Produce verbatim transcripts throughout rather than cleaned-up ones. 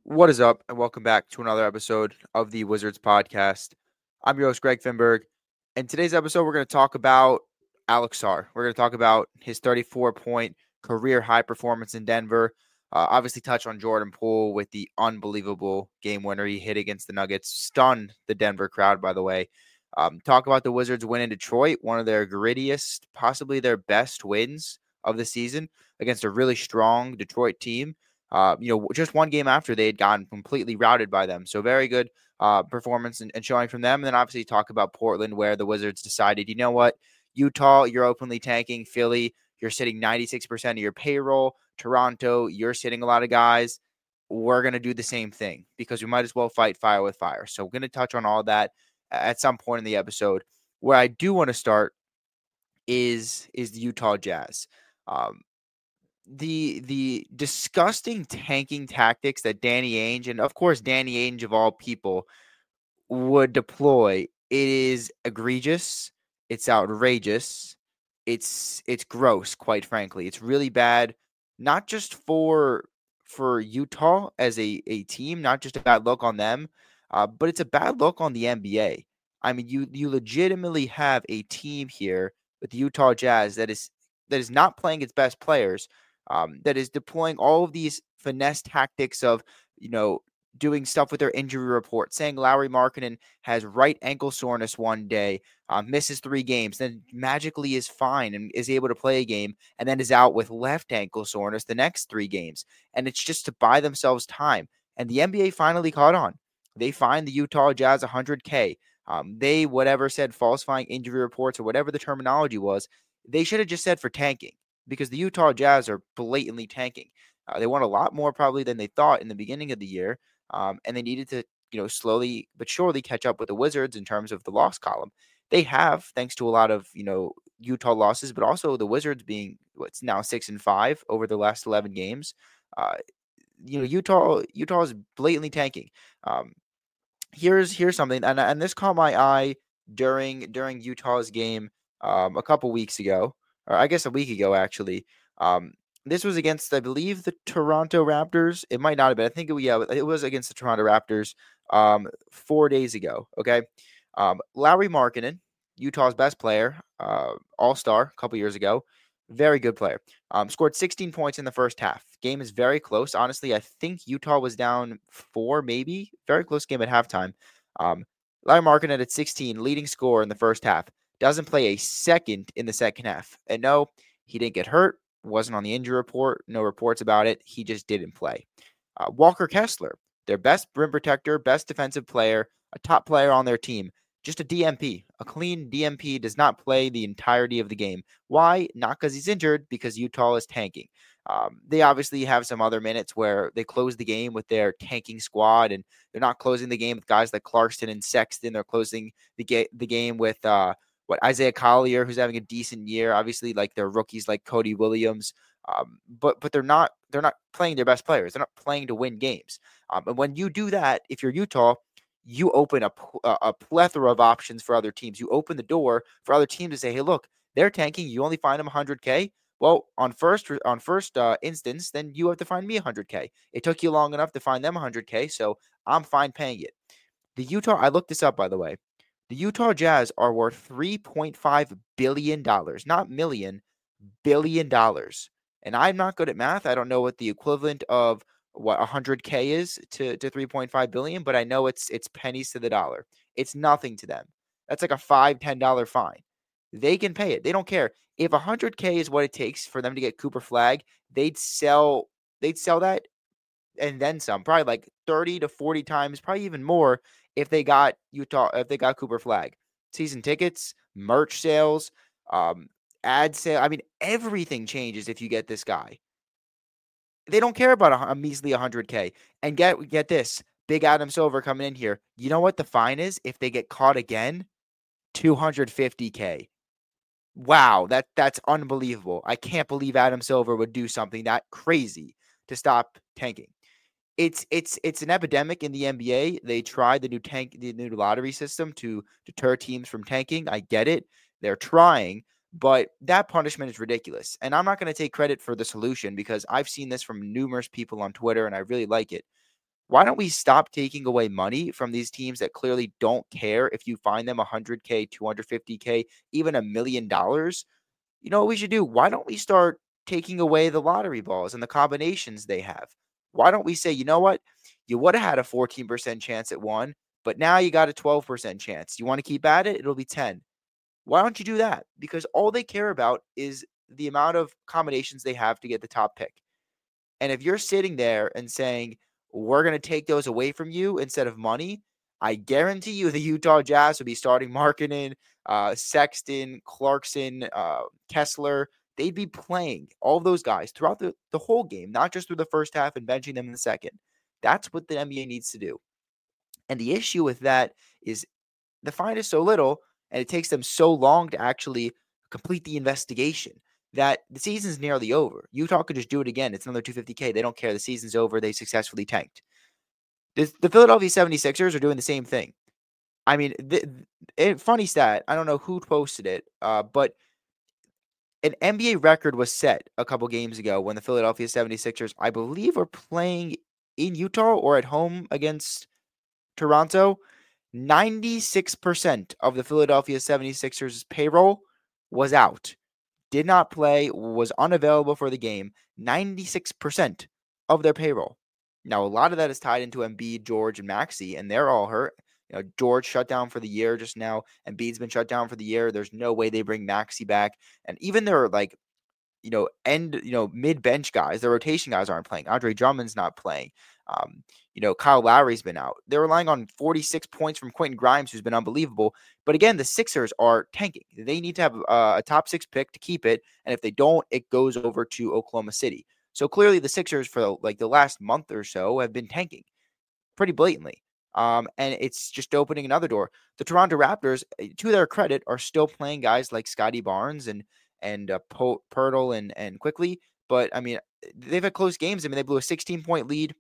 What is up, and welcome back to another episode of the Wizards podcast. I'm your host, Greg Finberg. In today's episode, we're going to talk about Alex Sarr. We're going to talk about his thirty-four point career high performance in Denver. Uh, obviously, touch on Jordan Poole with the unbelievable game winner he hit against the Nuggets. Stunned the Denver crowd, by the way. Um, talk about the Wizards win in Detroit, one of their grittiest, possibly their best wins of the season against a really strong Detroit team. Uh, you know, just one game after they had gotten completely routed by them. So very good uh, performance and, and showing from them. And then obviously talk about Portland, where the Wizards decided, you know what, Utah, you're openly tanking. Philly, you're sitting ninety-six percent of your payroll. Toronto, you're sitting a lot of guys. We're going to do the same thing because we might as well fight fire with fire. So we're going to touch on all that at some point in the episode. Where I do want to start is is the Utah Jazz. Um, the the disgusting tanking tactics that Danny Ainge, and of course Danny Ainge of all people, would deploy, it is egregious, it's outrageous, it's it's gross, quite frankly. It's really bad, not just for for Utah as a, a team, not just a bad look on them, uh, but it's a bad look on the N B A. I mean, you you legitimately have a team here with the Utah Jazz that is that is not playing its best players, um, that is deploying all of these finesse tactics of, you know, doing stuff with their injury report, saying Lauri Markkanen has right ankle soreness one day, uh, misses three games, then magically is fine and is able to play a game, and then is out with left ankle soreness the next three games. And it's just to buy themselves time. And the N B A finally caught on. They fined the Utah Jazz one hundred K. Um, they, whatever said, falsifying injury reports or whatever the terminology was, they should have just said for tanking, because the Utah Jazz are blatantly tanking. Uh, they won a lot more probably than they thought in the beginning of the year. Um, and they needed to, you know, slowly but surely catch up with the Wizards in terms of the loss column. They have, thanks to a lot of, you know, Utah losses, but also the Wizards being what's now six and five over the last eleven games. Uh, you know, Utah Utah is blatantly tanking. Um, here's here's something, and and this caught my eye during during Utah's game um, a couple weeks ago, or I guess a week ago actually. Um, this was against, I believe, the Toronto Raptors. It might not have been. I think it, yeah, it was against the Toronto Raptors um, four days ago. Okay, um, Lauri Markkanen, Utah's best player, uh, All Star a couple years ago, very good player. Um, scored sixteen points in the first half. Game is very close. Honestly, I think Utah was down four, maybe. Very close game at halftime. Um, Lauri Markkanen at sixteen, leading scorer in the first half. Doesn't play a second in the second half. And no, he didn't get hurt. Wasn't on the injury report. No reports about it. He just didn't play. Uh, Walker Kessler, their best rim protector, best defensive player, a top player on their team. Just a D M P. A clean D M P does not play the entirety of the game. Why? Not because he's injured, because Utah is tanking. Um, they obviously have some other minutes where they close the game with their tanking squad, and they're not closing the game with guys like Clarkson and Sexton. They're closing the, ga- the game with uh, what Isaiah Collier, who's having a decent year. Obviously, like their rookies like Cody Williams, um, but but they're not they're not playing their best players. They're not playing to win games. Um, and when you do that, if you're Utah, you open a, a plethora of options for other teams. You open the door for other teams to say, hey, look, they're tanking. You only find them one hundred K. Well, on first on first uh, instance, then you have to find me one hundred K. It took you long enough to find them one hundred K, so I'm fine paying it. The Utah, I looked this up, by the way. The Utah Jazz are worth three point five billion dollars, not million, billion dollars. And I'm not good at math. I don't know what the equivalent of what one hundred K is to, to three point five billion, but I know it's it's pennies to the dollar. It's nothing to them. That's like a five, ten dollar fine. They can pay it. They don't care. If one hundred K is what it takes for them to get Cooper Flag, they'd sell they'd sell that and then some, probably like thirty to forty times, probably even more if they got Utah, if they got Cooper Flag. Season tickets, merch sales, um, ad sale. I mean, everything changes if you get this guy. They don't care about a, a measly one hundred K. And get get this, Big Adam Silver coming in here. You know what the fine is if they get caught again? two hundred fifty K. Wow, that that's unbelievable. I can't believe Adam Silver would do something that crazy to stop tanking. It's it's it's an epidemic in the N B A. They tried the new tank the new lottery system to deter teams from tanking. I get it. They're trying, but that punishment is ridiculous. And I'm not going to take credit for the solution because I've seen this from numerous people on Twitter and I really like it. Why don't we stop taking away money from these teams that clearly don't care if you find them one hundred K, two hundred fifty K, even a million dollars? You know what we should do? Why don't we start taking away the lottery balls and the combinations they have? Why don't we say, you know what? You would have had a fourteen percent chance at one, but now you got a twelve percent chance. You want to keep at it? It'll be ten. Why don't you do that? Because all they care about is the amount of combinations they have to get the top pick. And if you're sitting there and saying, we're going to take those away from you instead of money, I guarantee you the Utah Jazz will be starting Markkanen, uh, Sexton, Clarkson, uh, Kessler. They'd be playing all of those guys throughout the, the whole game, not just through the first half and benching them in the second. That's what the N B A needs to do. And the issue with that is the fine is so little, and it takes them so long to actually complete the investigation that the season's nearly over. Utah could just do it again. It's another two hundred fifty K. They don't care. The season's over. They successfully tanked. The, the Philadelphia seventy-sixers are doing the same thing. I mean, the, the, funny stat. I don't know who posted it, uh, but an N B A record was set a couple games ago when the Philadelphia seventy-sixers, I believe, were playing in Utah or at home against Toronto. ninety-six percent of the Philadelphia seventy-sixers payroll was out. Did not play, was unavailable for the game. ninety-six percent of their payroll. Now, a lot of that is tied into Embiid, George, and Maxey, and they're all hurt. You know, George shut down for the year just now. Embiid's been shut down for the year. There's no way they bring Maxey back. And even their, like, you know, end, you know, mid-bench guys, their rotation guys aren't playing. Andre Drummond's not playing. Um, you know, Kyle Lowry's been out. They're relying on forty-six points from Quentin Grimes, who's been unbelievable. But again, the Sixers are tanking. They need to have uh, a top six pick to keep it. And if they don't, it goes over to Oklahoma City. So clearly the Sixers for like the last month or so have been tanking pretty blatantly. Um, and it's just opening another door. The Toronto Raptors, to their credit, are still playing guys like Scotty Barnes and and uh, po- Pirtle and, and Quickly. But, I mean, they've had close games. I mean, they blew a sixteen-point lead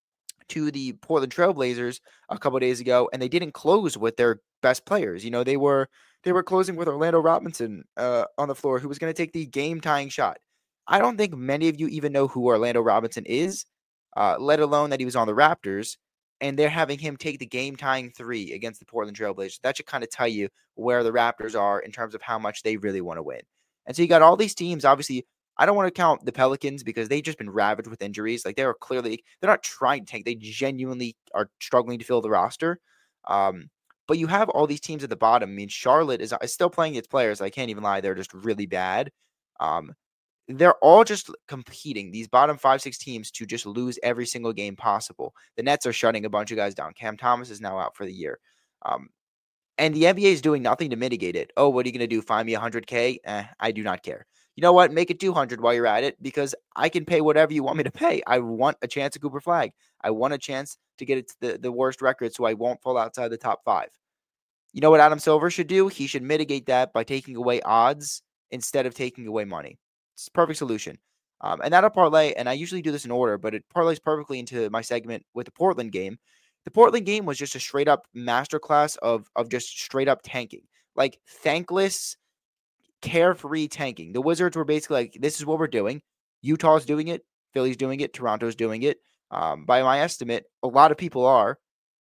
to the Portland Trailblazers a couple of days ago, and they didn't close with their best players. You know, they were they were closing with Orlando Robinson uh, on the floor, who was going to take the game-tying shot. I don't think many of you even know who Orlando Robinson is, uh, let alone that he was on the Raptors, and they're having him take the game-tying three against the Portland Trailblazers. That should kind of tell you where the Raptors are in terms of how much they really want to win. And so you got all these teams, obviously. I don't want to count the Pelicans because they've just been ravaged with injuries. Like, they are clearly, they're not trying to tank. They genuinely are struggling to fill the roster. Um, but you have all these teams at the bottom. I mean, Charlotte is, is still playing its players. I can't even lie. They're just really bad. Um, they're all just competing, these bottom five, six teams, to just lose every single game possible. The Nets are shutting a bunch of guys down. Cam Thomas is now out for the year. Um, and the N B A is doing nothing to mitigate it. Oh, what are you going to do? Find me one hundred K? Eh, I do not care. You know what? Make it two hundred while you're at it, because I can pay whatever you want me to pay. I want a chance at Cooper Flag. I want a chance to get it to the, the worst record so I won't fall outside the top five. You know what Adam Silver should do? He should mitigate that by taking away odds instead of taking away money. It's a perfect solution. Um, and that'll parlay, and I usually do this in order, but it parlays perfectly into my segment with the Portland game. The Portland game was just a straight up masterclass of, of just straight up tanking. Like, thankless, carefree tanking. The Wizards were basically like, this is what we're doing. Utah's doing it. Philly's doing it. Toronto's doing it. Um, by my estimate, a lot of people are.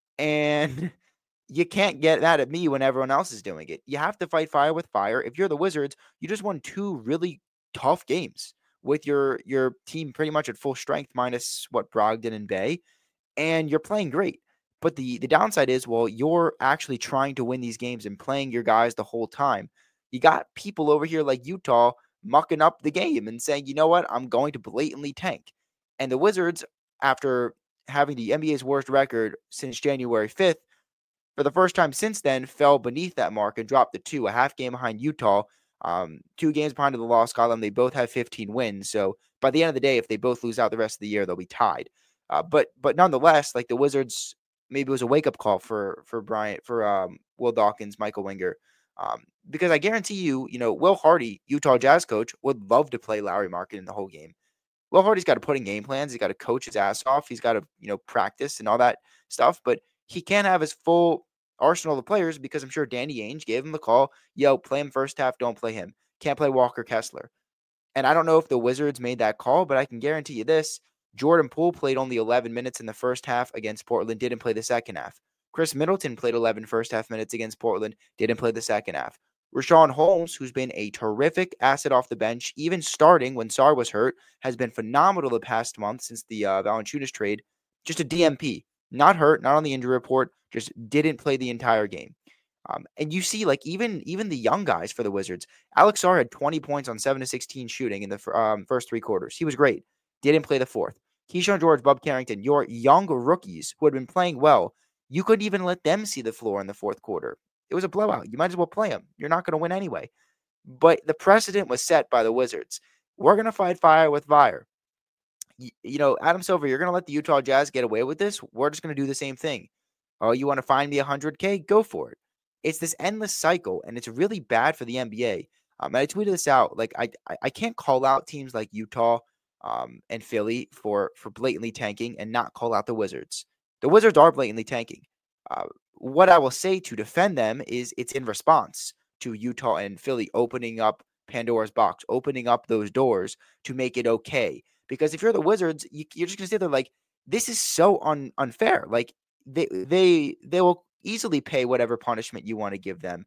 And you can't get mad at me when everyone else is doing it. You have to fight fire with fire. If you're the Wizards, you just won two really tough games with your, your team pretty much at full strength, minus what Brogdon and Bay. And you're playing great. But the, the downside is, well, you're actually trying to win these games and playing your guys the whole time. You got people over here like Utah mucking up the game and saying, you know what, I'm going to blatantly tank. And the Wizards, after having the N B A's worst record since January fifth, for the first time since then, fell beneath that mark and dropped to two, a half game behind Utah, um, two games behind the loss column. They both have fifteen wins. So by the end of the day, if they both lose out the rest of the year, they'll be tied. Uh, but but nonetheless, like, the Wizards, maybe it was a wake up call for for Bryant, for um, Will Dawkins, Michael Winger. Um, because I guarantee you, you know, Will Hardy, Utah Jazz coach, would love to play Lauri Markkanen the whole game. Will Hardy's got to put in game plans. He's got to coach his ass off. He's got to, you know, practice and all that stuff. But he can't have his full arsenal of players because I'm sure Danny Ainge gave him the call. Yo, play him first half. Don't play him. Can't play Walker Kessler. And I don't know if the Wizards made that call, but I can guarantee you this. Jordan Poole played only eleven minutes in the first half against Portland, didn't play the second half. Chris Middleton played eleven first half minutes against Portland, didn't play the second half. Richaun Holmes, who's been a terrific asset off the bench, even starting when Sarr was hurt, has been phenomenal the past month since the uh, Valanciunas trade. Just a D M P. Not hurt, not on the injury report, just didn't play the entire game. Um, and you see, like, even even the young guys for the Wizards, Alex Sarr had twenty points on seven to sixteen shooting in the um, first three quarters. He was great. Didn't play the fourth. Keyshawn George, Bub Carrington, your young rookies who had been playing well, you couldn't even let them see the floor in the fourth quarter. It was a blowout. You might as well play them. You're not going to win anyway. But the precedent was set by the Wizards. We're going to fight fire with fire. You, you know, Adam Silver, you're going to let the Utah Jazz get away with this? We're just going to do the same thing. Oh, you want to find me one hundred K? Go for it. It's this endless cycle, and it's really bad for the N B A. Um, and I tweeted this out. Like, I, I can't call out teams like Utah um, and Philly for, for blatantly tanking and not call out the Wizards. The Wizards are blatantly tanking. Uh, what I will say to defend them is it's in response to Utah and Philly opening up Pandora's box, opening up those doors to make it okay. Because if you're the Wizards, you, you're just going to sit there like, this is so un, unfair. Like, they they they will easily pay whatever punishment you want to give them.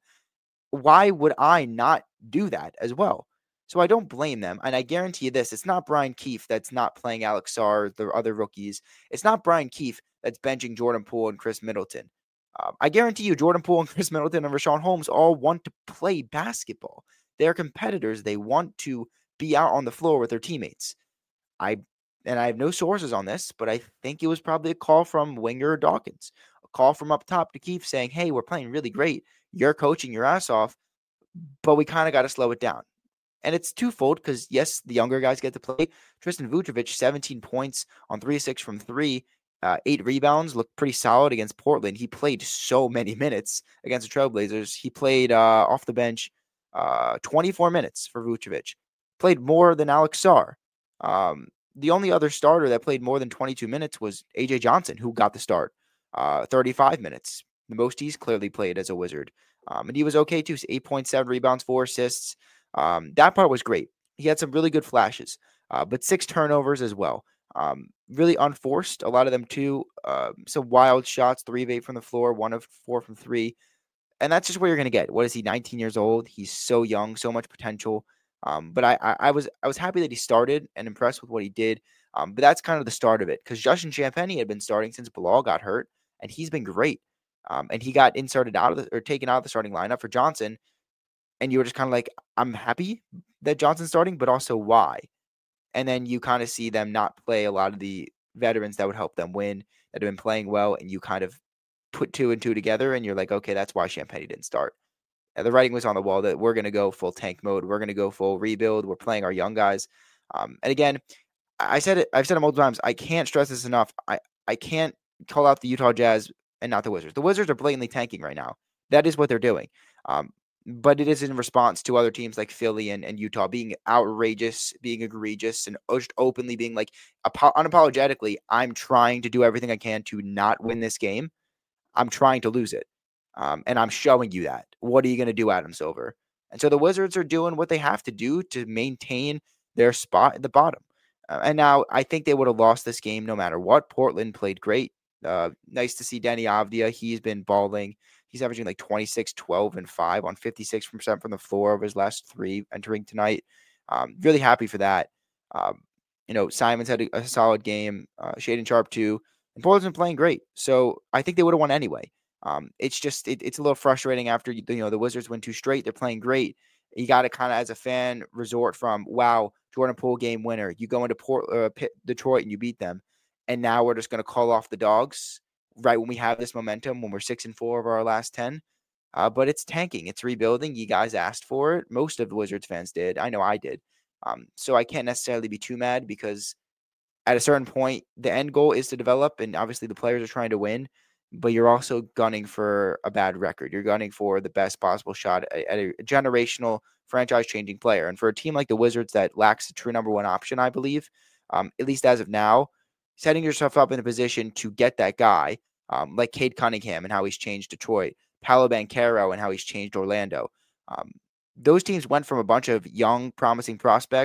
Why would I not do that as well? So I don't blame them. And I guarantee you this, it's not Brian Keefe that's not playing Alex Sarr, the other rookies. It's not Brian Keefe that's benching Jordan Poole and Chris Middleton. Um, I guarantee you Jordan Poole and Chris Middleton and Richaun Holmes all want to play basketball. They're competitors. They want to be out on the floor with their teammates. I and I have no sources on this, but I think it was probably a call from Winger or Dawkins, a call from up top to Keefe saying, hey, we're playing really great. You're coaching your ass off, but we kind of got to slow it down. And it's twofold because, yes, the younger guys get to play. Tristan Vucevic, seventeen points on three of six from three, uh, eight rebounds, looked pretty solid against Portland. He played so many minutes against the Trailblazers. He played uh, off the bench uh, twenty-four minutes for Vucevic. Played more than Alex Sarr. Um, the only other starter that played more than twenty-two minutes was A J Johnson, who got the start, uh, thirty-five minutes. The most he's clearly played as a Wizard. Um, and he was okay too, eight point seven rebounds, four assists. Um, that part was great. He had some really good flashes, uh, but six turnovers as well. Um, really unforced, a lot of them too. Uh, some wild shots, three of eight from the floor, one of four from three. And that's just what you're going to get. What is he, nineteen years old? He's so young, so much potential. Um, but I, I, I was I was happy that he started and impressed with what he did. Um, but that's kind of the start of it because Justin Champagnie had been starting since Bilal got hurt, and he's been great. Um, and he got inserted out of the, or taken out of the starting lineup for Johnson. And you were just kind of like, I'm happy that Johnson's starting, but also why? And then you kind of see them not play a lot of the veterans that would help them win, that have been playing well, and you kind of put two and two together, and you're like, okay, that's why Champagnie didn't start. And the writing was on the wall that we're going to go full tank mode. We're going to go full rebuild. We're playing our young guys. Um, and again, I said it, I've said it multiple times. I can't stress this enough. I, I can't call out the Utah Jazz and not the Wizards. The Wizards are blatantly tanking right now. That is what they're doing. Um, but it is in response to other teams like Philly and, and Utah being outrageous, being egregious, and just openly being like, unapologetically, I'm trying to do everything I can to not win this game. I'm trying to lose it. Um, and I'm showing you that. What are you going to do, Adam Silver? And so the Wizards are doing what they have to do to maintain their spot at the bottom. Uh, and now I think they would have lost this game no matter what. Portland played great. Uh, nice to see Deni Avdija. He's been balling. He's averaging like twenty-six, twelve, and five on fifty-six percent from the floor of his last three entering tonight. Um, really happy for that. Um, you know, Simons had a, a solid game. Uh, Shaedon Sharpe too. And Portland's been playing great. So I think they would have won anyway. Um, it's just it, it's a little frustrating after you know the Wizards win two straight. They're playing great. You got to kind of, as a fan, resort from wow, Jordan Poole game winner. You go into Port, uh, Pitt, Detroit and you beat them, and now we're just going to call off the dogs right when we have this momentum when we're six and four of our last ten. Uh, but it's tanking, it's rebuilding. You guys asked for it. Most of the Wizards fans did. I know I did. Um, so I can't necessarily be too mad because at a certain point, the end goal is to develop, and obviously the players are trying to win. But you're also gunning for a bad record. You're gunning for the best possible shot at a generational, franchise-changing player. And for a team like the Wizards that lacks a true number one option, I believe, um, at least as of now, setting yourself up in a position to get that guy, um, like Cade Cunningham and how he's changed Detroit, Paolo Banchero and how he's changed Orlando. Um, those teams went from a bunch of young, promising prospects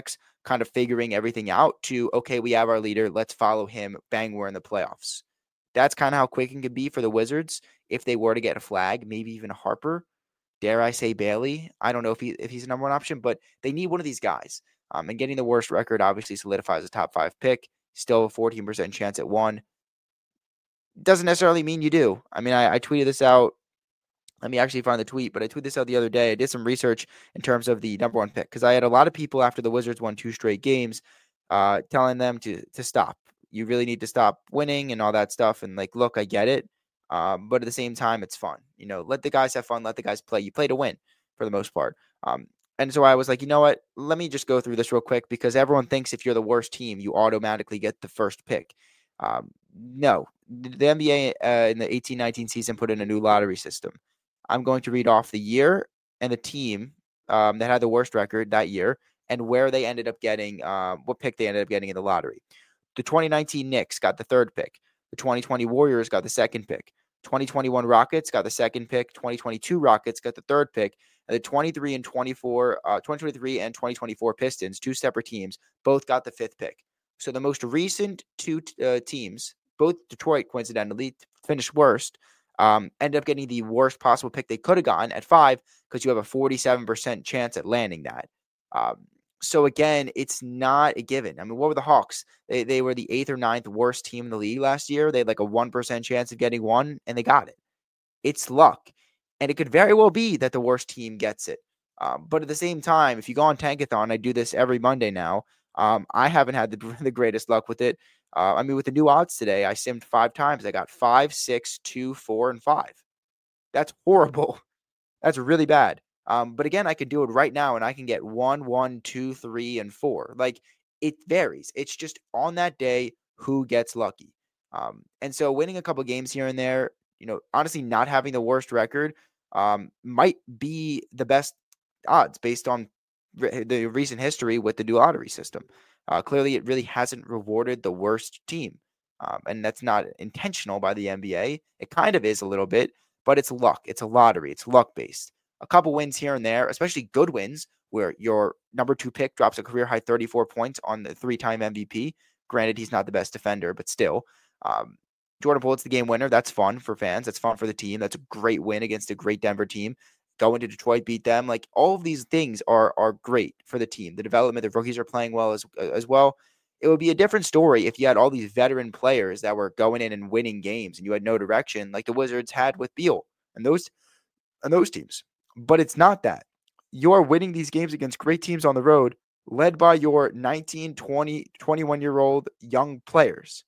kind of figuring everything out to, okay, we have our leader. Let's follow him. Bang, we're in the playoffs. That's kind of how quick it could be for the Wizards if they were to get a Flag, maybe even a Harper. Dare I say Bailey? I don't know if he if he's a number one option, but they need one of these guys. Um, and getting the worst record obviously solidifies a top five pick. Still a fourteen percent chance at one. Doesn't necessarily mean you do. I mean, I, I tweeted this out. Let me actually find the tweet, but I tweeted this out the other day. I did some research in terms of the number one pick because I had a lot of people after the Wizards won two straight games uh, telling them to to stop. You really need to stop winning and all that stuff. And like, look, I get it. Um, but at the same time, it's fun. You know, let the guys have fun. Let the guys play. You play to win for the most part. Um, and so I was like, you know what? Let me just go through this real quick because everyone thinks if you're the worst team, you automatically get the first pick. Um, no, the N B A uh, in the eighteen nineteen season put in a new lottery system. I'm going to read off the year and the team um, that had the worst record that year and where they ended up getting, uh, what pick they ended up getting in the lottery. The twenty nineteen Knicks got the third pick. The twenty twenty Warriors got the second pick. twenty twenty-one Rockets got the second pick. twenty twenty-two Rockets got the third pick. And the twenty-three and twenty-four, uh, twenty twenty-three and twenty twenty-four Pistons, two separate teams, both got the fifth pick. So the most recent two uh, teams, both Detroit coincidentally finished worst, um, ended up getting the worst possible pick they could have gotten at five because you have a forty-seven percent chance at landing that. Um, So again, it's not a given. I mean, what were the Hawks? They they were the eighth or ninth worst team in the league last year. They had like a one percent chance of getting one, and they got it. It's luck. And it could very well be that the worst team gets it. Um, but at the same time, if you go on Tankathon, I do this every Monday now. Um, I haven't had the, the greatest luck with it. Uh, I mean, with the new odds today, I simmed five times. I got five, six, two, four, and five. That's horrible. That's really bad. Um, but again, I could do it right now and I can get one, one, two, three, and four. Like it varies. It's just on that day who gets lucky. Um, and so winning a couple games here and there, you know, honestly, not having the worst record um, might be the best odds based on re- the recent history with the new lottery system. Uh, clearly, it really hasn't rewarded the worst team. Um, and that's not intentional by the N B A. It kind of is a little bit, but it's luck. It's a lottery. It's luck based. A couple wins here and there, especially good wins where your number two pick drops a career high thirty-four points on the three-time M V P. Granted, he's not the best defender, but still. Um, Jordan Poole's the game winner. That's fun for fans. That's fun for the team. That's a great win against a great Denver team. Go into Detroit, beat them. Like all of these things are are great for the team. The development, the rookies are playing well as as well. It would be a different story if you had all these veteran players that were going in and winning games and you had no direction like the Wizards had with Beal and those and those teams. But it's not that. You're winning these games against great teams on the road, led by your nineteen, twenty, twenty-one-year-old young players.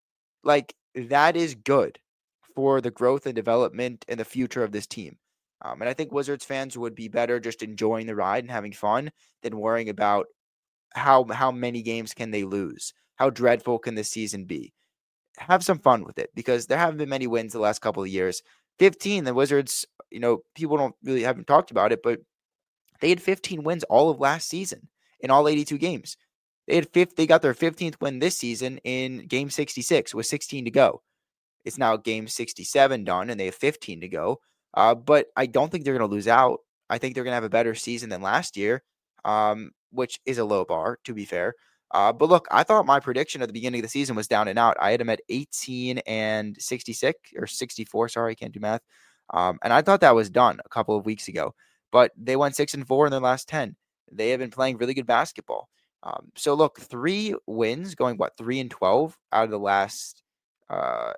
Like, that is good for the growth and development and the future of this team. Um, and I think Wizards fans would be better just enjoying the ride and having fun than worrying about how how many games can they lose? How dreadful can this season be? Have some fun with it because there haven't been many wins the last couple of years. fifteen, the Wizards, you know, people don't really haven't talked about it, but they had fifteen wins all of last season in all eighty-two games. They had fifth, they got their fifteenth win this season in game sixty-six with sixteen to go. It's now game sixty-seven done and they have fifteen to go. Uh, but I don't think they're going to lose out. I think they're going to have a better season than last year, um, which is a low bar, to be fair. Uh, but look, I thought my prediction at the beginning of the season was down and out. I had them at eighteen and sixty-six or sixty-four. Sorry, I can't do math. Um, and I thought that was done a couple of weeks ago, but they went six and four in their last ten. They have been playing really good basketball. Um, so look, three wins going what three and twelve out of the last uh,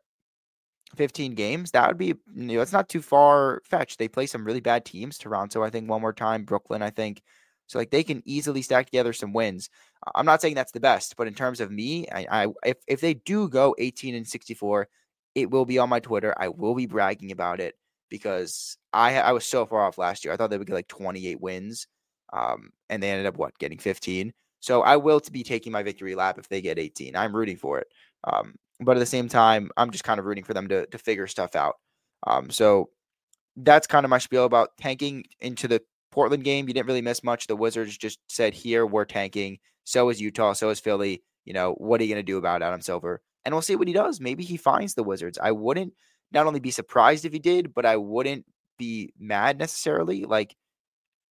fifteen games. That would be, you know, it's not too far fetched. They play some really bad teams. Toronto, I think, one more time. Brooklyn, I think. So like they can easily stack together some wins. I'm not saying that's the best, but in terms of me, I, I if if they do go eighteen and sixty-four, it will be on my Twitter. I will be bragging about it because I I was so far off last year. I thought they would get like twenty-eight wins, um, and they ended up what getting fifteen. So I will to be taking my victory lap if they get eighteen. I'm rooting for it, um, but at the same time, I'm just kind of rooting for them to to figure stuff out. Um, so that's kind of my spiel about tanking into the Portland game. You didn't really miss much. The Wizards just said, here, we're tanking. So is Utah. So is Philly. You know, what are you going to do about Adam Silver? And we'll see what he does. Maybe he finds the Wizards. I wouldn't not only be surprised if he did, but I wouldn't be mad necessarily. Like,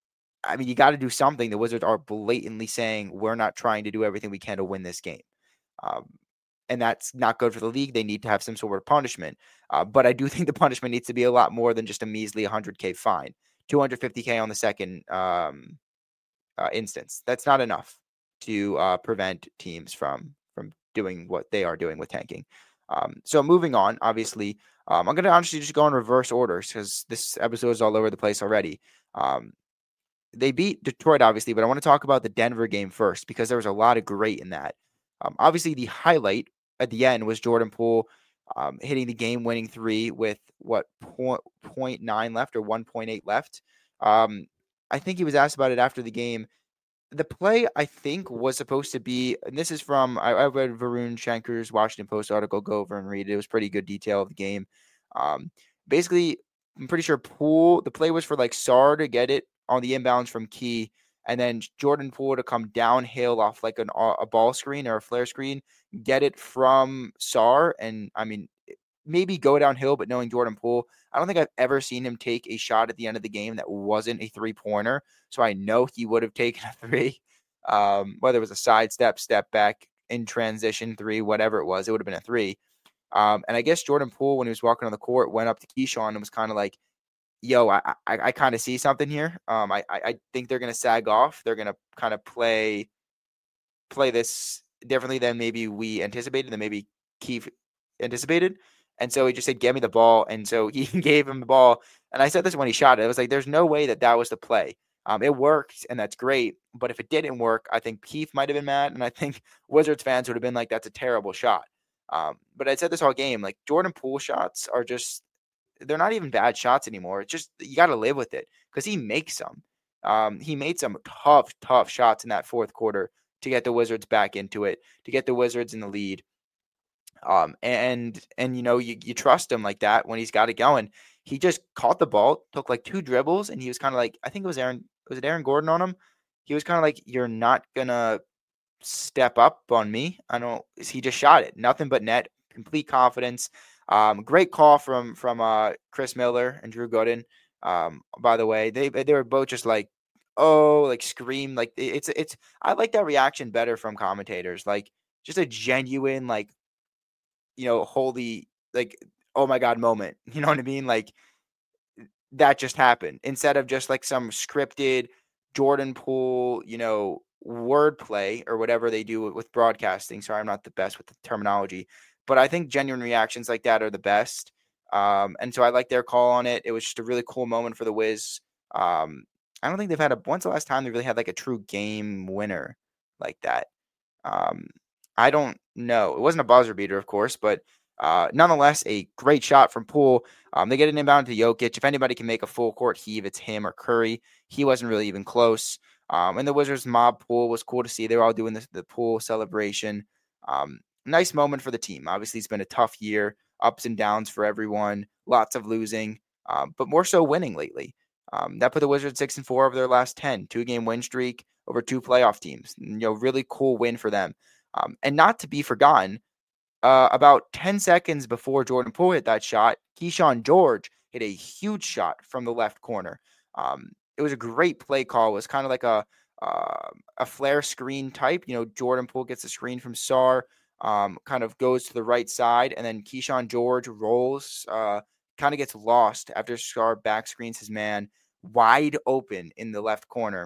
I mean, you got to do something. The Wizards are blatantly saying we're not trying to do everything we can to win this game. Um, and that's not good for the league. They need to have some sort of punishment. Uh, but I do think the punishment needs to be a lot more than just a measly one hundred K fine. two hundred fifty K on the second um, uh, instance. That's not enough to uh, prevent teams from from doing what they are doing with tanking. Um, so moving on, obviously, um, I'm going to honestly just go in reverse orders because this episode is all over the place already. Um, they beat Detroit, obviously, but I want to talk about the Denver game first because there was a lot of great in that. Um, obviously, the highlight at the end was Jordan Poole um, hitting the game-winning three with, what, point, point nine left or one point eight left. Um, I think he was asked about it after the game. The play, I think, was supposed to be, and this is from, I, I read Varun Shanker's Washington Post article. Go over and read it. It was pretty good detail of the game. Um, basically, I'm pretty sure Poole, the play was for like Sarr to get it on the inbounds from Key, and then Jordan Poole to come downhill off like an, a ball screen or a flare screen, get it from Sarr, and I mean, maybe go downhill, but knowing Jordan Poole, I don't think I've ever seen him take a shot at the end of the game that wasn't a three-pointer, so I know he would have taken a three, um, whether it was a sidestep, step back, in transition three, whatever it was, it would have been a three. Um, and I guess Jordan Poole, when he was walking on the court, went up to Keyshawn and was kind of like, yo, I I, I kind of see something here. Um, I, I think they're going to sag off. They're going to kind of play play this differently than maybe we anticipated, than maybe Keith anticipated. And so he just said, get me the ball. And so he gave him the ball. And I said this when he shot it. It was like, there's no way that that was the play. Um, it worked, and that's great. But if it didn't work, I think Keith might have been mad. And I think Wizards fans would have been like, that's a terrible shot. Um, but I said this all game, like Jordan Poole shots are just, they're not even bad shots anymore. It's just, you got to live with it because he makes them. Um, he made some tough, tough shots in that fourth quarter to get the Wizards back into it, to get the Wizards in the lead. Um, and, and, you know, you, you trust him like that when he's got it going. He just caught the ball, took like two dribbles, and he was kind of like, I think it was Aaron, was it Aaron Gordon on him? He was kind of like, you're not going to step up on me. I don't, he just shot it. Nothing but net, complete confidence. Um, great call from, from, uh, Chris Miller and Drew Gooden. Um, by the way, they, they were both just like, oh, like scream. Like it's, it's, I like that reaction better from commentators. Like just a genuine, like, you know, holy, like, oh my God moment. You know what I mean? Like that just happened instead of just like some scripted Jordan Poole, you know, wordplay or whatever they do with broadcasting. Sorry, I'm not the best with the terminology, but I think genuine reactions like that are the best. Um, and so I like their call on it. It was just a really cool moment for the Wiz. Um, I don't think they've had a, when's the last time they really had like a true game winner like that? Um, I don't know. It wasn't a buzzer beater, of course, but uh, nonetheless, a great shot from Poole. Um, they get an inbound to Jokic. If anybody can make a full court heave, it's him or Curry. He wasn't really even close. Um, and the Wizards mob Poole was cool to see. They were all doing the, the Poole celebration. Um, nice moment for the team. Obviously, it's been a tough year, ups and downs for everyone, lots of losing, um, but more so winning lately. Um, that put the Wizards six and four over their last ten, two game win streak over two playoff teams. You know, really cool win for them. Um, and not to be forgotten, uh, about ten seconds before Jordan Poole hit that shot, Keyshawn George hit a huge shot from the left corner. Um, it was a great play call. It was kind of like a uh, a flare screen type. You know, Jordan Poole gets a screen from Sarr, um, kind of goes to the right side, and then Keyshawn George rolls, uh, kind of gets lost after Sarr back screens his man wide open in the left corner.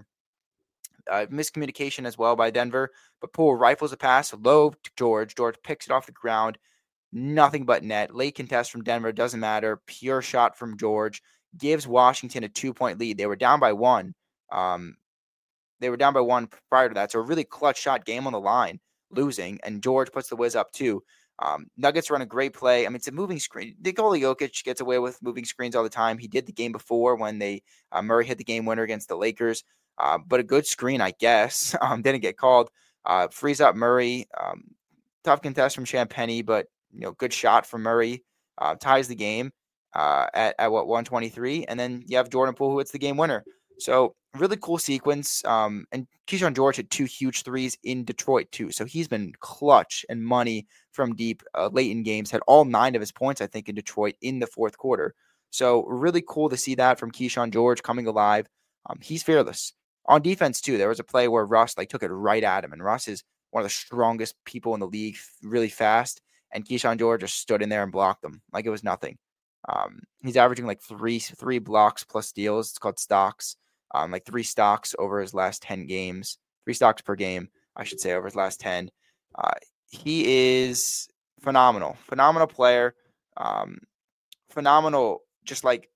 Uh, miscommunication as well by Denver, but Poole rifles a pass low to George. George picks it off the ground. Nothing but net. Late contest from Denver. Doesn't matter. Pure shot from George. Gives Washington a two-point lead. They were down by one. Um, they were down by one prior to that. So a really clutch shot, game on the line, losing. And George puts the Wiz up two. Um, Nuggets run a great play. I mean, it's a moving screen. Nikola Jokic gets away with moving screens all the time. He did the game before when they uh, Murray hit the game winner against the Lakers. Uh, but a good screen, I guess. Um, didn't get called. Uh, frees up Murray. Um, tough contest from Champagnie, but you know, good shot from Murray. Uh, ties the game uh, at at what one twenty-three, and then you have Jordan Poole who hits the game winner. So really cool sequence. Um, and Keyshawn George had two huge threes in Detroit too. So he's been clutch and money from deep uh, late in games. Had all nine of his points, I think, in Detroit in the fourth quarter. So really cool to see that from Keyshawn George coming alive. Um, he's fearless. On defense too, there was a play where Russ like took it right at him, and Russ is one of the strongest people in the league, really fast, and Keyshawn George just stood in there and blocked them like it was nothing. Um, he's averaging like three three blocks plus steals. It's called stocks. Um, like three stocks over his last ten games, three stocks per game, I should say, over his last ten. Uh, he is phenomenal, phenomenal player, um, phenomenal, just like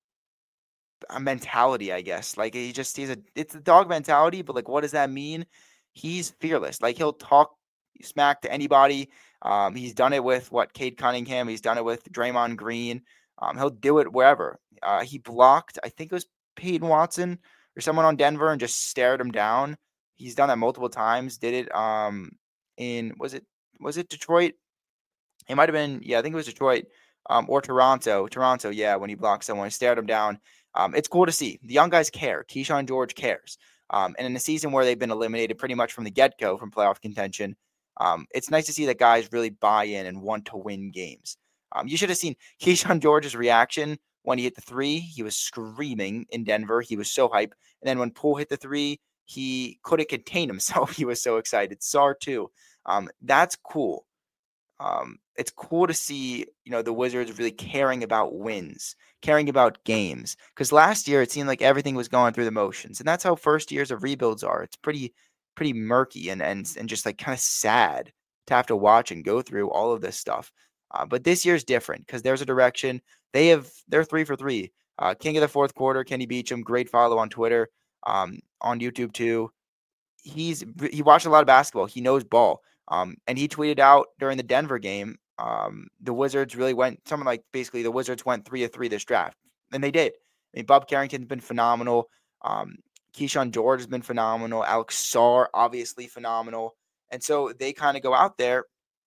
a mentality, I guess. Like he just he's a it's a dog mentality, but like what does that mean? He's fearless. Like he'll talk smack to anybody. Um, he's done it with what Cade Cunningham. He's done it with Draymond Green. Um, he'll do it wherever. Uh, he blocked, I think it was Peyton Watson or someone on Denver, and just stared him down. He's done that multiple times. Did it um in was it was it Detroit? It might have been, yeah, I think it was Detroit um, or Toronto. Toronto, yeah, when he blocked someone, he stared him down. Um, it's cool to see. The young guys care. Keyshawn George cares. Um, and in a season where they've been eliminated pretty much from the get-go from playoff contention, um, it's nice to see that guys really buy in and want to win games. Um, you should have seen Keyshawn George's reaction when he hit the three. He was screaming in Denver. He was so hype. And then when Poole hit the three, he couldn't contain himself. He was so excited. Sarr too. Um, that's cool. Um, it's cool to see, you know, the Wizards really caring about wins, caring about games. Because last year it seemed like everything was going through the motions, and that's how first years of rebuilds are. It's pretty, pretty murky and and and just like kind of sad to have to watch and go through all of this stuff. Uh, but this year's different because there's a direction. They have they're three for three. Uh, King of the fourth quarter, Kenny Beecham, great follow on Twitter, um, on YouTube too. He's he watched a lot of basketball. He knows ball. Um, and he tweeted out during the Denver game, um, the Wizards really went, something like basically the Wizards went three of three this draft. And they did. I mean, Bob Carrington's been phenomenal. Um, Keyshawn George has been phenomenal. Alex Sarr, obviously phenomenal. And so they kind of go out there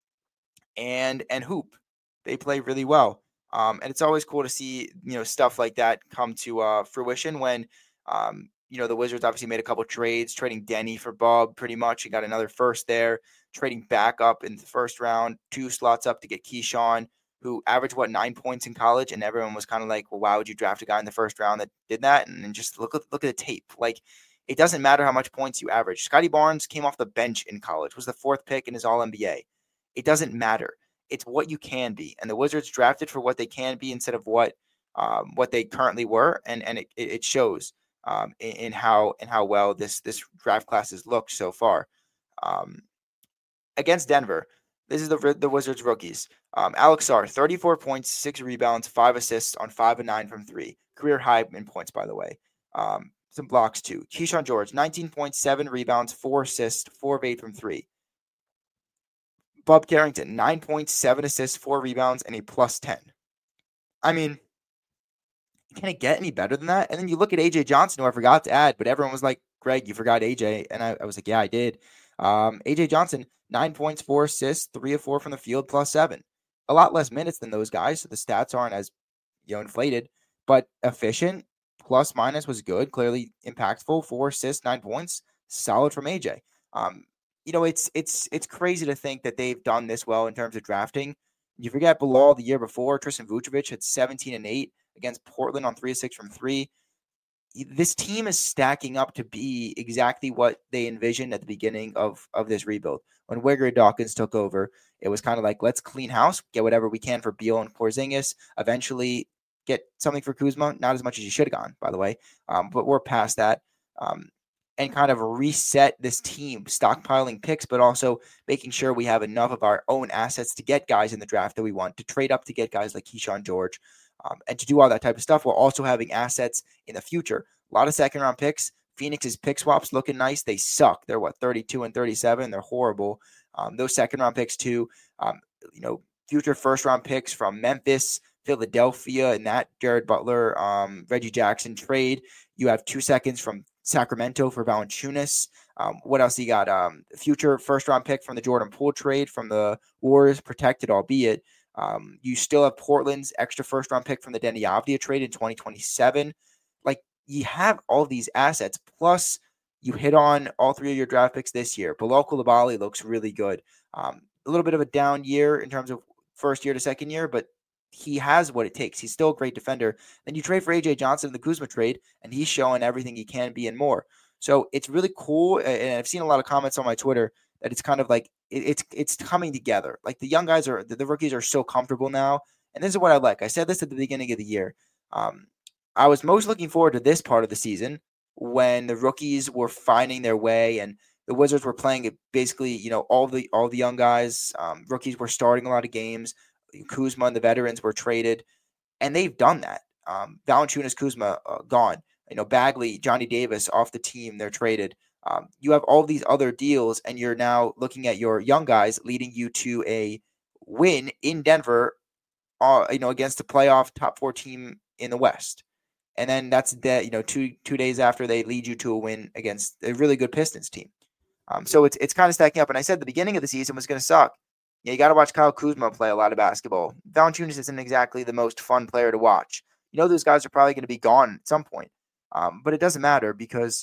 and and hoop. They play really well. Um, and it's always cool to see, you know, stuff like that come to uh, fruition when, um, you know, the Wizards obviously made a couple trades, trading Denny for Bob pretty much. He got another first there, trading back up in the first round, two slots up to get Keyshawn, who averaged, what, nine points in college. And everyone was kind of like, well, why would you draft a guy in the first round that did that? And, and just look at, look at the tape. Like, it doesn't matter how much points you average. Scotty Barnes came off the bench in college, was the fourth pick in his All N B A. It doesn't matter. It's what you can be. And the Wizards drafted for what they can be instead of what um, what they currently were. And, and it, it shows. Um, in, in how in how well this this draft class has looked so far. Um, against Denver, this is the the Wizards rookies. Um, Alex Sarr, thirty-four points, six rebounds, five assists on five and nine from three. Career high in points, by the way. Um, some blocks too. Keyshawn George, nineteen points, seven rebounds, four assists, four of eight from three. Bob Carrington, nine points, seven assists, four rebounds, and a plus ten. I mean, can it get any better than that? And then you look at A J Johnson, who I forgot to add, but everyone was like, Greg, you forgot A J. And I, I was like, yeah, I did. Um, A J Johnson, nine points, four assists, three of four from the field, plus seven. A lot less minutes than those guys, so the stats aren't as, you know, inflated, but efficient, plus minus was good, clearly impactful, four assists, nine points, solid from A J. Um, you know, it's it's it's crazy to think that they've done this well in terms of drafting. You forget Bilal the year before, Tristan Vucevic had seventeen and eight against Portland on three of six from three. This team is stacking up to be exactly what they envisioned at the beginning of, of this rebuild. When Wigger Dawkins took over, it was kind of like, let's clean house, get whatever we can for Beal and Porzingis, eventually get something for Kuzma, not as much as you should have gone, by the way, um, but we're past that, um, and kind of reset this team, stockpiling picks, but also making sure we have enough of our own assets to get guys in the draft that we want, to trade up to get guys like Keyshawn George, Um, and to do all that type of stuff while also having assets in the future. A lot of second round picks. Phoenix's pick swaps looking nice. They suck. They're what, thirty-two and thirty-seven. They're horrible. Um, those second round picks too. Um, you know, future first round picks from Memphis, Philadelphia, and that Jared Butler, um, Reggie Jackson trade. You have two seconds from Sacramento for Valanciunas. Um, what else you got? Um, future first round pick from the Jordan Poole trade from the Warriors, protected albeit. Um, you still have Portland's extra first round pick from the Deni Avdija trade in twenty twenty-seven. Like, you have all these assets, plus you hit on all three of your draft picks this year. Bilal Coulibaly looks really good. Um, a little bit of a down year in terms of first year to second year, but he has what it takes. He's still a great defender. Then you trade for A J Johnson in the Kuzma trade, and he's showing everything he can be and more. So it's really cool. And I've seen a lot of comments on my Twitter that it's kind of like it, it's it's coming together. Like the young guys are, the, the rookies are so comfortable now. And this is what I like. I said this at the beginning of the year. Um, I was most looking forward to this part of the season when the rookies were finding their way and the Wizards were playing it basically, you know, all the all the young guys, um, rookies were starting a lot of games. Kuzma and the veterans were traded, and they've done that. Um, Valanciunas, Kuzma uh, gone. You know, Bagley, Johnny Davis off the team, they're traded. Um, you have all these other deals, and you're now looking at your young guys leading you to a win in Denver, uh, you know, against the playoff top four team in the West. And then that's that, you know, two two days after they lead you to a win against a really good Pistons team. Um, so it's it's kind of stacking up. And I said the beginning of the season was going to suck. Yeah, you got to watch Kyle Kuzma play a lot of basketball. Valanciunas isn't exactly the most fun player to watch. You know, those guys are probably going to be gone at some point. Um, but it doesn't matter because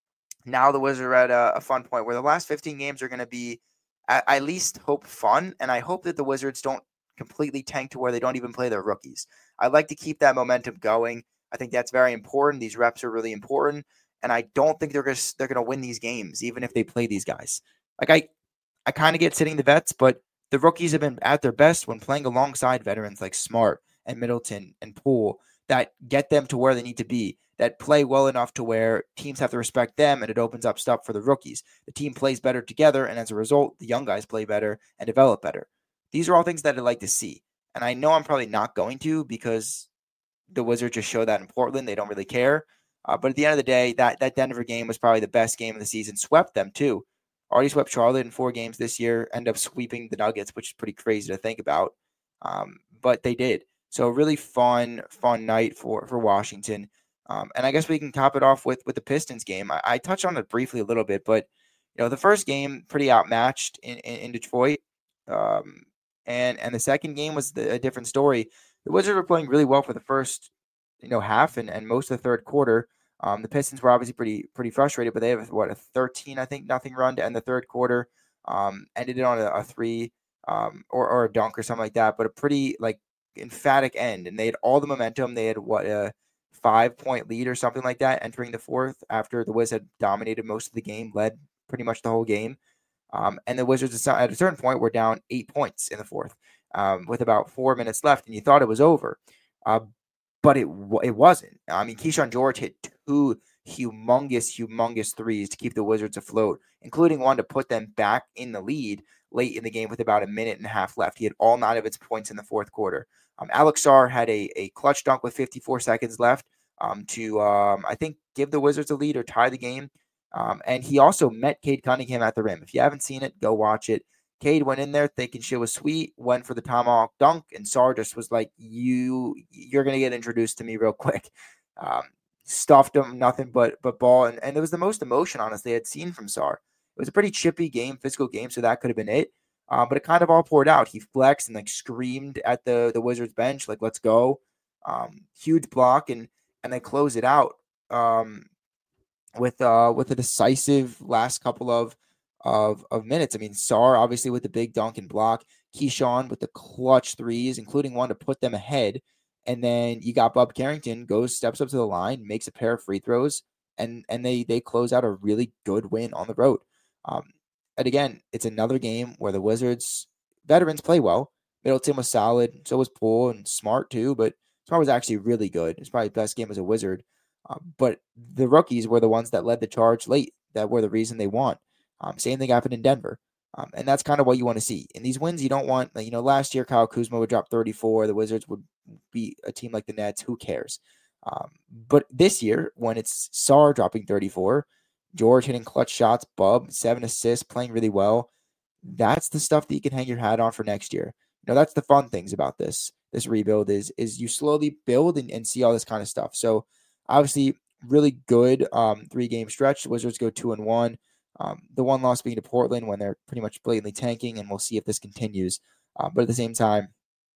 now the Wizards are at a, a fun point where the last fifteen games are going to be at, at least hope fun. And I hope that the Wizards don't completely tank to where they don't even play their rookies. I'd like to keep that momentum going. I think that's very important. These reps are really important. And I don't think they're going to they're going to win these games, even if they play these guys. Like I, I kind of get sitting the vets, but the rookies have been at their best when playing alongside veterans like Smart and Middleton and Poole that get them to where they need to be, that play well enough to where teams have to respect them, and it opens up stuff for the rookies. The team plays better together, and as a result, the young guys play better and develop better. These are all things that I'd like to see. And I know I'm probably not going to because the Wizards just show that in Portland. They don't really care. Uh, but at the end of the day, that, that Denver game was probably the best game of the season. Swept them, too. Already swept Charlotte in four games this year. End up sweeping the Nuggets, which is pretty crazy to think about. Um, but they did. So a really fun, fun night for, for Washington. Um, and I guess we can top it off with, with the Pistons game. I, I touched on it briefly a little bit, but you know the first game pretty outmatched in, in, in Detroit. Um, and, and the second game was the, a different story. The Wizards were playing really well for the first you know, half and, and most of the third quarter. Um, the Pistons were obviously pretty pretty frustrated, but they have what a thirteen, I think, nothing run to end the third quarter. Um, ended it on a, a three um, or or a dunk or something like that, but a pretty like emphatic end. And they had all the momentum. They had what a five point lead or something like that entering the fourth after the Wiz had dominated most of the game, led pretty much the whole game. Um, and the Wizards at a certain point were down eight points in the fourth um, with about four minutes left, and you thought it was over. Uh, But it it wasn't. I mean, Keyshawn George hit two humongous, humongous threes to keep the Wizards afloat, including one to put them back in the lead late in the game with about a minute and a half left. He had all nine of its points in the fourth quarter. Um, Alex Sarr had a, a clutch dunk with fifty-four seconds left um, to, um, I think, give the Wizards a lead or tie the game. Um, and he also met Cade Cunningham at the rim. If you haven't seen it, go watch it. Cade went in there thinking shit was sweet, went for the tomahawk dunk, and Sarr just was like, you, you're going to get introduced to me real quick. Um, stuffed him, nothing but but ball. And, and it was the most emotion, honestly, I'd seen from Sarr. It was a pretty chippy game, physical game, so that could have been it. Um, but it kind of all poured out. He flexed and like screamed at the, the Wizards bench, like, let's go. Um, huge block, and and they close it out um, with uh, with a decisive last couple of Of, of minutes. I mean, Sarr obviously with the big dunk and block, Keyshawn with the clutch threes, including one to put them ahead. And then you got Bob Carrington goes, steps up to the line, makes a pair of free throws, and and they they close out a really good win on the road. Um, and again, it's another game where the Wizards veterans play well. Middleton was solid, so was Poole and Smart too, but Smart was actually really good. It's probably the best game as a Wizard. Um, but the rookies were the ones that led the charge late. That were the reason they won. Um, same thing happened in Denver. Um, and that's kind of what you want to see. In these wins, you don't want, you know, last year, Kyle Kuzma would drop thirty-four. The Wizards would beat a team like the Nets. Who cares? Um, but this year, when it's Sarr dropping thirty-four, George hitting clutch shots, Bub, seven assists, playing really well, that's the stuff that you can hang your hat on for next year. You know, that's the fun things about this, this rebuild is, is you slowly build and, and see all this kind of stuff. So obviously really good um, three game stretch. The Wizards go two and one. Um, the one loss being to Portland when they're pretty much blatantly tanking, and we'll see if this continues. Uh, but at the same time,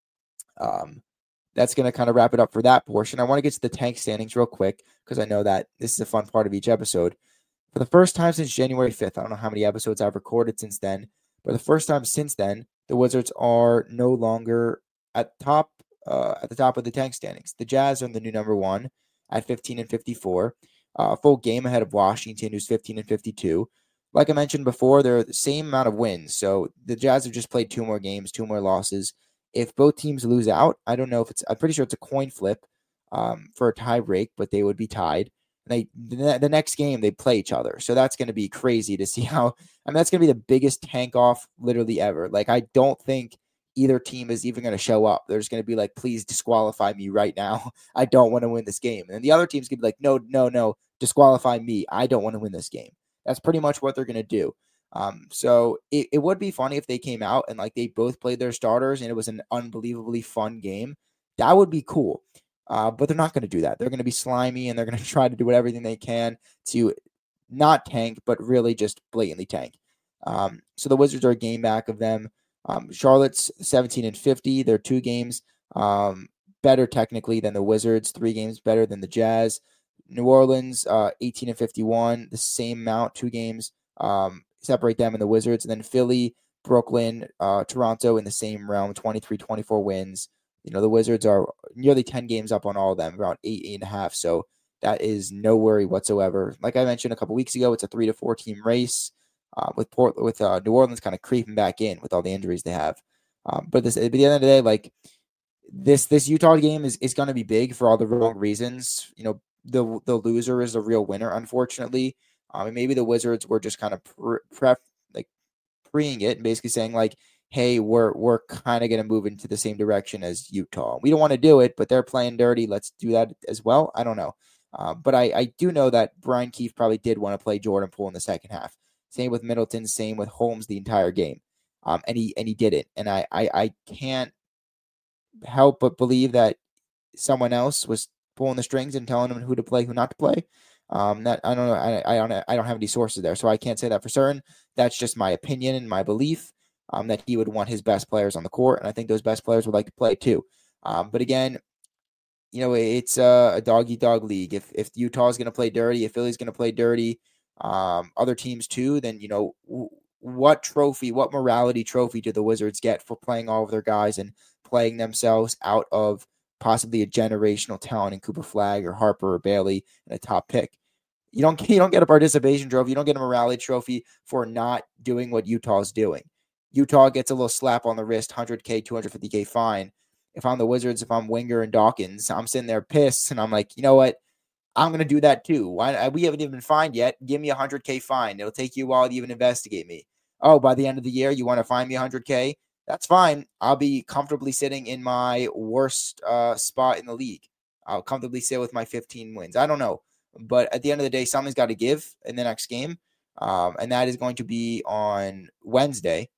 um, that's going to kind of wrap it up for that portion. I want to get to the tank standings real quick because I know that this is a fun part of each episode. For the first time since January fifth, I don't know how many episodes I've recorded since then, but the first time since then, the Wizards are no longer at top uh, at the top of the tank standings. The Jazz are the new number one at fifteen and fifty-four. uh, full game ahead of Washington, who's fifteen and fifty-two. Like I mentioned before, they're the same amount of wins. So the Jazz have just played two more games, two more losses. If both teams lose out, I don't know if it's, I'm pretty sure it's a coin flip um, for a tie break, but they would be tied. And they the, the next game they play each other. So that's going to be crazy to see how, I mean, that's going to be the biggest tank off literally ever. Like, I don't think either team is even going to show up. They're just going to be like, please disqualify me right now. I don't want to win this game. And the other team's going to be like, no, no, no, disqualify me. I don't want to win this game. That's pretty much what they're going to do. Um, so it, it would be funny if they came out and like they both played their starters and it was an unbelievably fun game. That would be cool. Uh, but they're not going to do that. They're going to be slimy and they're going to try to do everything they can to not tank, but really just blatantly tank. Um, so the Wizards are a game back of them. Um, Charlotte's seventeen and fifty. They're two games um, better technically than the Wizards, three games better than the Jazz. New Orleans, uh, eighteen and fifty-one, the same amount, two games um, separate them and the Wizards. And then Philly, Brooklyn, uh, Toronto in the same realm, twenty-three twenty-four wins. You know, the Wizards are nearly ten games up on all of them, around eight, eight and a half. So that is no worry whatsoever. Like I mentioned a couple weeks ago, it's a three to four team race uh, with Port with uh, New Orleans kind of creeping back in with all the injuries they have. Um, but this, at the end of the day, like this, this Utah game is, is going to be big for all the wrong reasons. You know, the the loser is the real winner, unfortunately. Um, and maybe the Wizards were just kind of pre- pref like preing it and basically saying like, hey, we're we're kind of going to move into the same direction as Utah. We don't want to do it, but they're playing dirty. Let's do that as well. I don't know. Uh, but I, I do know that Brian Keefe probably did want to play Jordan Poole in the second half. Same with Middleton, same with Holmes the entire game. Um, and he and he did it. And I, I, I can't help but believe that someone else was pulling the strings and telling him who to play, who not to play. Um, that I don't know. I, I don't I don't have any sources there, so I can't say that for certain. That's just my opinion and my belief. Um, that he would want his best players on the court, and I think those best players would like to play too. Um, but again, you know, it's a, a dog eat dog league. If if Utah is going to play dirty, if Philly's going to play dirty, um, other teams too, then you know w- what trophy, what morality trophy do the Wizards get for playing all of their guys and playing themselves out of possibly a generational talent in Cooper Flagg or Harper or Bailey and a top pick? You don't you don't get a participation trophy. You don't get a morality trophy for not doing what Utah's doing. Utah gets a little slap on the wrist, one hundred K, two hundred fifty K fine. If I'm the Wizards, if I'm Winger and Dawkins, I'm sitting there pissed, and I'm like, you know what? I'm going to do that too. Why, we haven't even been fined yet. Give me a one hundred K fine. It'll take you a while to even investigate me. Oh, by the end of the year, you want to fine me one hundred K? That's fine. I'll be comfortably sitting in my worst uh, spot in the league. I'll comfortably sit with my fifteen wins. I don't know. But at the end of the day, something's got to give in the next game. Um, and that is going to be on Wednesday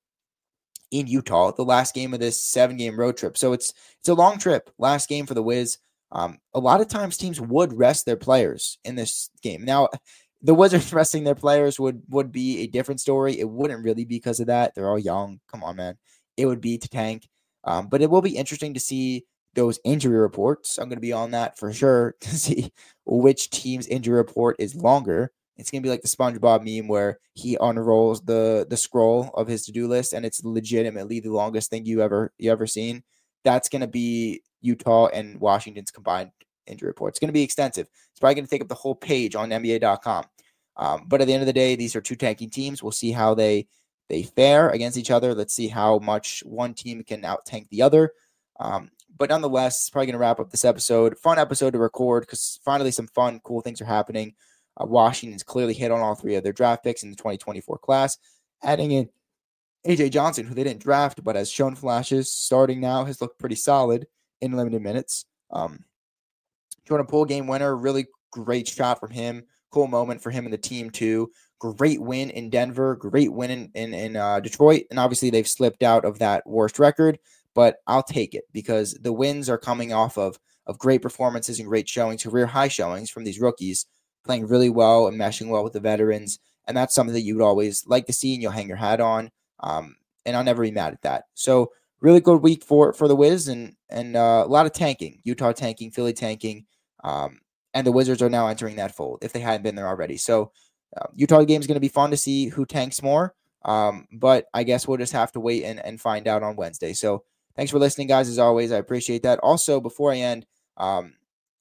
in Utah, the last game of this seven-game road trip. So it's it's a long trip, last game for the Wiz. Um, a lot of times teams would rest their players in this game. Now, the Wizards resting their players would, would be a different story. It wouldn't really be because of that. They're all young. Come on, man. It would be to tank. Um, but it will be interesting to see those injury reports. I'm going to be on that for sure to see which team's injury report is longer. It's going to be like the SpongeBob meme where he unrolls the the scroll of his to-do list and it's legitimately the longest thing you ever you ever seen. That's going to be Utah and Washington's combined injury report. It's going to be extensive. It's probably going to take up the whole page on N B A dot com. Um, but at the end of the day, these are two tanking teams. We'll see how they they fare against each other. Let's see how much one team can out-tank the other. Um, but nonetheless, it's probably going to wrap up this episode. Fun episode to record because finally some fun, cool things are happening. Uh, Washington's clearly hit on all three of their draft picks in the twenty twenty-four class, adding in A J Johnson, who they didn't draft, but has shown flashes. Starting now, has looked pretty solid in limited minutes. Um, Jordan Poole, game winner, really great shot from him. Cool moment for him and the team, too. Great win in Denver, great win in, in, in uh, Detroit, and obviously they've slipped out of that worst record, but I'll take it because the wins are coming off of, of great performances and great showings, career high showings from these rookies, playing really well and meshing well with the veterans. And that's something that you would always like to see and you'll hang your hat on. Um, and I'll never be mad at that. So really good week for, for the Wiz and, and uh, a lot of tanking, Utah tanking, Philly tanking. Um, and the Wizards are now entering that fold if they hadn't been there already. So uh, Utah game is going to be fun to see who tanks more. Um, but I guess we'll just have to wait and, and find out on Wednesday. So thanks for listening, guys. As always, I appreciate that. Also, before I end, um,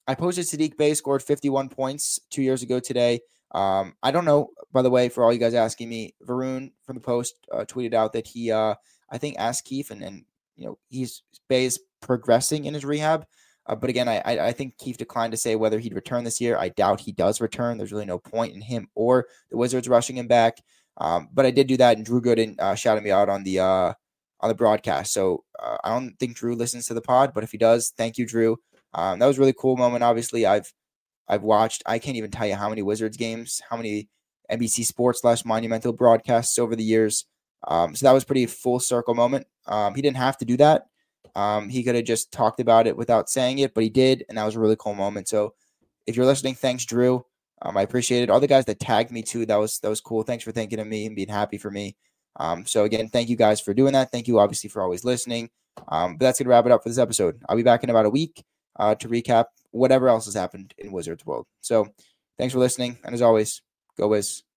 I posted Sadiq Bey scored fifty-one points two years ago today. Um, I don't know, by the way, for all you guys asking me, Varun from the Post uh, tweeted out that he, uh, I think, asked Keith, and, and you know, he's Bey is progressing in his rehab. Uh, but again, I, I I think Keith declined to say whether he'd return this year. I doubt he does return. There's really no point in him or the Wizards rushing him back. Um, but I did do that, and Drew Gooden uh, shouted me out on the uh, on the broadcast. So uh, I don't think Drew listens to the pod, but if he does, thank you, Drew. Um, that was a really cool moment. Obviously, I've I've watched, I can't even tell you how many Wizards games, how many N B C Sports slash Monumental broadcasts over the years. Um, so that was pretty full circle moment. Um, he didn't have to do that. Um, he could have just talked about it without saying it, but he did, and that was a really cool moment. So if you're listening, thanks, Drew. Um, I appreciate it. All the guys that tagged me too, that was that was cool. Thanks for thinking of me and being happy for me. Um, so again, thank you guys for doing that. Thank you, obviously, for always listening. Um, but that's gonna wrap it up for this episode. I'll be back in about a week uh, to recap whatever else has happened in Wizards world. So thanks for listening. And as always, go Wiz.